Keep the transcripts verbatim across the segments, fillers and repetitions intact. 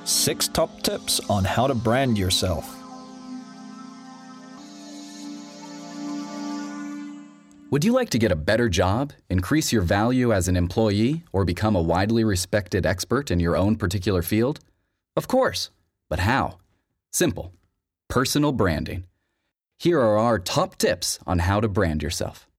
Six top tips on how to brand yourself. Would you like to get a better job, increase your value as an employee, or become a widely respected expert in your own particular field? Of course. But how? Simple. Personal branding. Here are our top tips on how to brand yourself.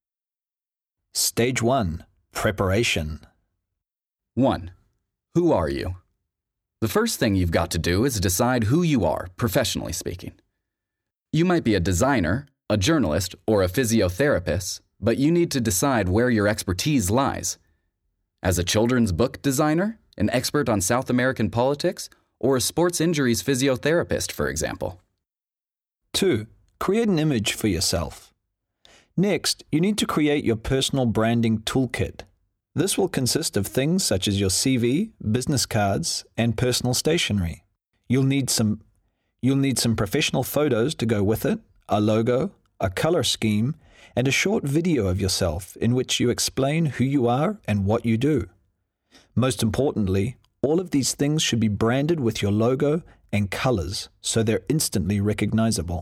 Stage one. Preparation. one. Who are you? The first thing you've got to do is decide who you are, professionally speaking. You might be a designer, a journalist, or a physiotherapist, but you need to decide where your expertise lies. As a children's book designer, an expert on South American politics, or a sports injuries physiotherapist, for example. two. Create an image for yourself. Next, you need to create your personal branding toolkit. This will consist of things such as your C V, business cards, and personal stationery. You'll need some, you'll need some professional photos to go with it, a logo, a color scheme, and a short video of yourself in which you explain who you are and what you do. Most importantly, all of these things should be branded with your logo and colors so they're instantly recognizable.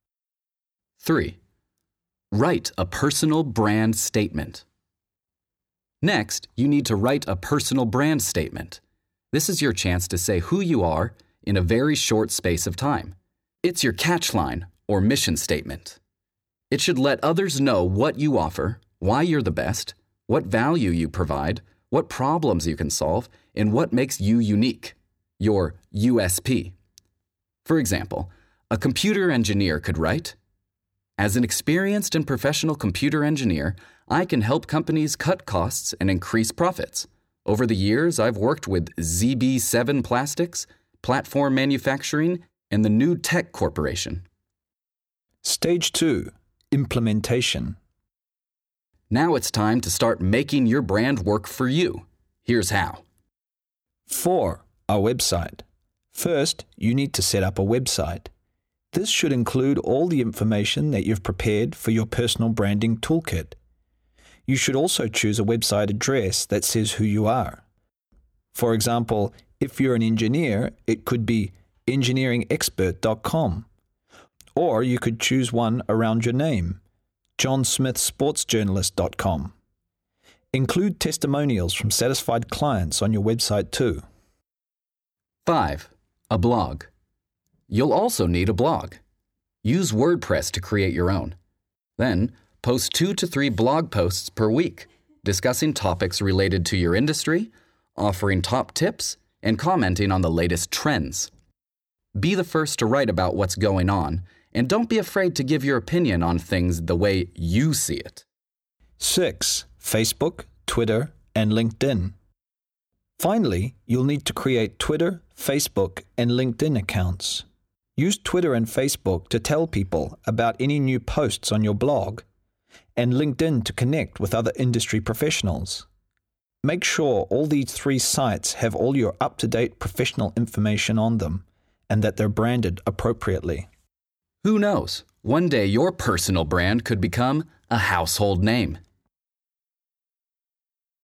three. Write a personal brand statement. Next, you need to write a personal brand statement. This is your chance to say who you are in a very short space of time. It's your catchline or mission statement. It should let others know what you offer, why you're the best, what value you provide, what problems you can solve, and what makes you unique, your U S P. For example, a computer engineer could write, "As an experienced and professional computer engineer, I can help companies cut costs and increase profits. Over the years, I've worked with Z B seven Plastics, Platform Manufacturing, and the New Tech Corporation." Stage two. Implementation. Now it's time to start making your brand work for you. Here's how. four. A website. First, you need to set up a website. This should include all the information that you've prepared for your personal branding toolkit. You should also choose a website address that says who you are. For example, if you're an engineer, it could be engineering expert dot com. Or you could choose one around your name, john smith sports journalist dot com. Include testimonials from satisfied clients on your website too. five. A blog. You'll also need a blog. Use WordPress to create your own. Then, post two to three blog posts per week, discussing topics related to your industry, offering top tips, and commenting on the latest trends. Be the first to write about what's going on, and don't be afraid to give your opinion on things the way you see it. six. Facebook, Twitter, and LinkedIn. Finally, you'll need to create Twitter, Facebook, and LinkedIn accounts. Use Twitter and Facebook to tell people about any new posts on your blog, and LinkedIn to connect with other industry professionals. Make sure all these three sites have all your up-to-date professional information on them, and that they're branded appropriately. Who knows? One day your personal brand could become a household name.